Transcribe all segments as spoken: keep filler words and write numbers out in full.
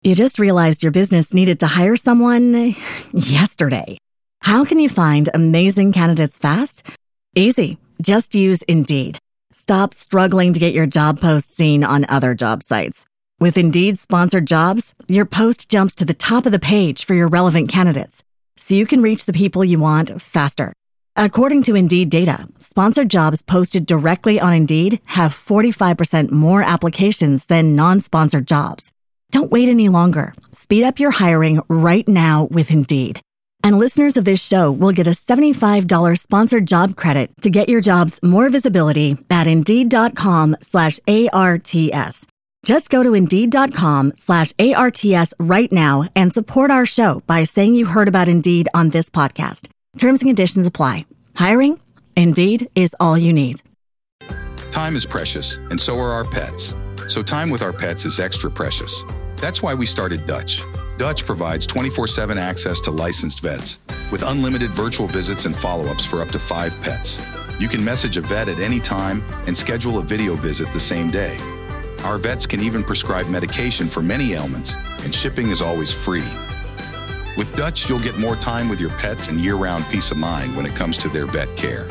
You just realized your business needed to hire someone yesterday. How can you find amazing candidates fast? Easy. Just use Indeed. Stop struggling to get your job post seen on other job sites. With Indeed sponsored jobs, your post jumps to the top of the page for your relevant candidates, so you can reach the people you want faster. According to Indeed data, sponsored jobs posted directly on Indeed have forty-five percent more applications than non-sponsored jobs. Don't wait any longer. Speed up your hiring right now with Indeed. And listeners of this show will get a seventy-five dollars sponsored job credit to get your jobs more visibility at Indeed.com slash ARTS. Just go to Indeed.com slash ARTS right now and support our show by saying you heard about Indeed on this podcast. Terms and conditions apply. Hiring? Indeed is all you need. Time is precious, and so are our pets. So time with our pets is extra precious. That's why we started Dutch. Dutch provides twenty-four seven access to licensed vets with unlimited virtual visits and follow-ups for up to five pets. You can message a vet at any time and schedule a video visit the same day. Our vets can even prescribe medication for many ailments, and shipping is always free. With Dutch, you'll get more time with your pets and year-round peace of mind when it comes to their vet care.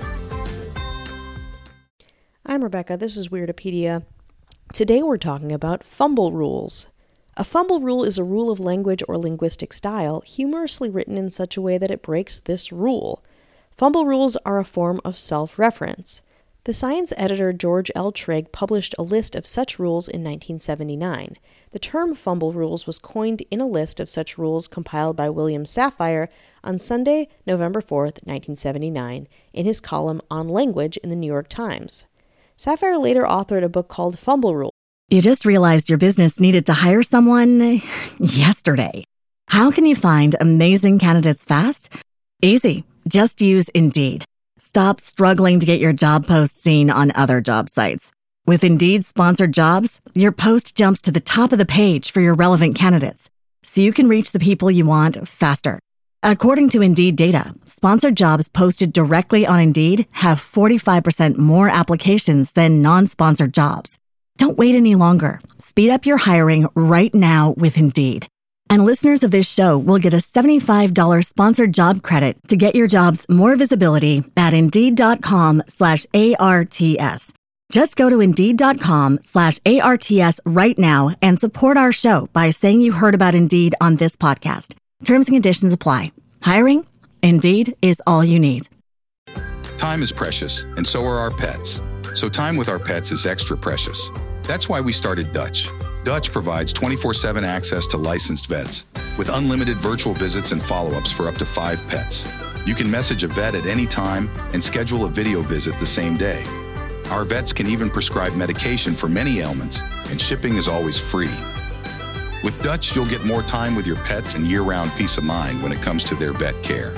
I'm Rebecca, this is Weirdopedia. Today we're talking about fumble rules. A fumble rule is a rule of language or linguistic style, humorously written in such a way that it breaks this rule. Fumble rules are a form of self-reference. The science editor George L. Trigg published a list of such rules in nineteen seventy-nine. The term fumble rules was coined in a list of such rules compiled by William Safire on Sunday, November fourth, nineteen seventy-nine, in his column On Language in the New York Times. Safire later authored a book called Fumble Rules. You just realized your business needed to hire someone yesterday. How can you find amazing candidates fast? Easy. Just use Indeed. Stop struggling to get your job post seen on other job sites. With Indeed sponsored jobs, your post jumps to the top of the page for your relevant candidates, so you can reach the people you want faster. According to Indeed data, sponsored jobs posted directly on Indeed have forty-five percent more applications than non-sponsored jobs. Don't wait any longer. Speed up your hiring right now with Indeed. And listeners of this show will get a seventy-five dollars sponsored job credit to get your jobs more visibility at Indeed.com slash ARTS. Just go to Indeed.com slash ARTS right now and support our show by saying you heard about Indeed on this podcast. Terms and conditions apply. Hiring? Indeed is all you need. Time is precious, and so are our pets. So time with our pets is extra precious. That's why we started Dutch. Dutch provides twenty-four seven access to licensed vets with unlimited virtual visits and follow-ups for up to five pets. You can message a vet at any time and schedule a video visit the same day. Our vets can even prescribe medication for many ailments, and shipping is always free. With Dutch, you'll get more time with your pets and year-round peace of mind when it comes to their vet care.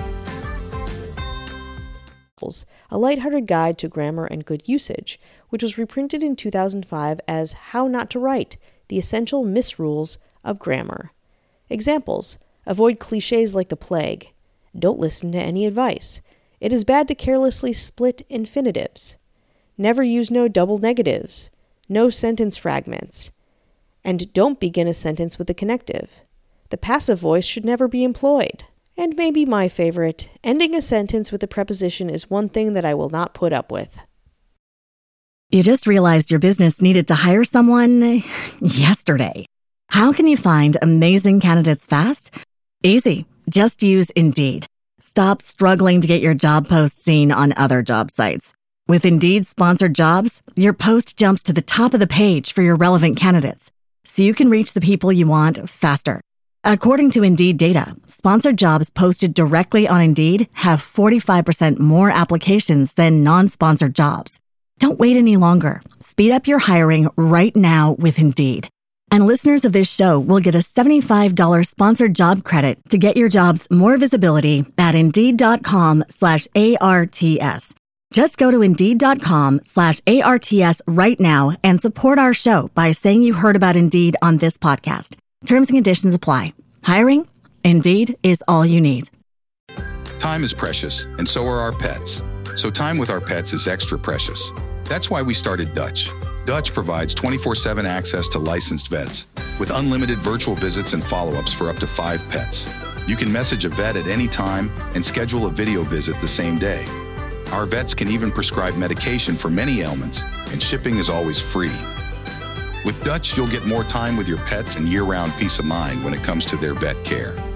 A lighthearted guide to grammar and good usage, which was reprinted in two thousand five as How Not to Write, the Essential Misrules of Grammar. Examples: avoid cliches like the plague. Don't listen to any advice. It is bad to carelessly split infinitives. Never use no double negatives. No sentence fragments. And don't begin a sentence with a connective. The passive voice should never be employed. And maybe my favorite, ending a sentence with a preposition is one thing that I will not put up with. You just realized your business needed to hire someone yesterday. How can you find amazing candidates fast? Easy. Just use Indeed. Stop struggling to get your job post seen on other job sites. With Indeed sponsored jobs, your post jumps to the top of the page for your relevant candidates, so you can reach the people you want faster. According to Indeed data, sponsored jobs posted directly on Indeed have forty-five percent more applications than non-sponsored jobs. Don't wait any longer. Speed up your hiring right now with Indeed. And listeners of this show will get a seventy-five dollars sponsored job credit to get your jobs more visibility at Indeed.com slash ARTS. Just go to Indeed.com slash ARTS right now and support our show by saying you heard about Indeed on this podcast. Terms and conditions apply. Hiring? Indeed is all you need. Time is precious, and so are our pets. So time with our pets is extra precious. That's why we started Dutch. Dutch provides twenty-four seven access to licensed vets with unlimited virtual visits and follow-ups for up to five pets. You can message a vet at any time and schedule a video visit the same day. Our vets can even prescribe medication for many ailments, and shipping is always free. With Dutch, you'll get more time with your pets and year-round peace of mind when it comes to their vet care.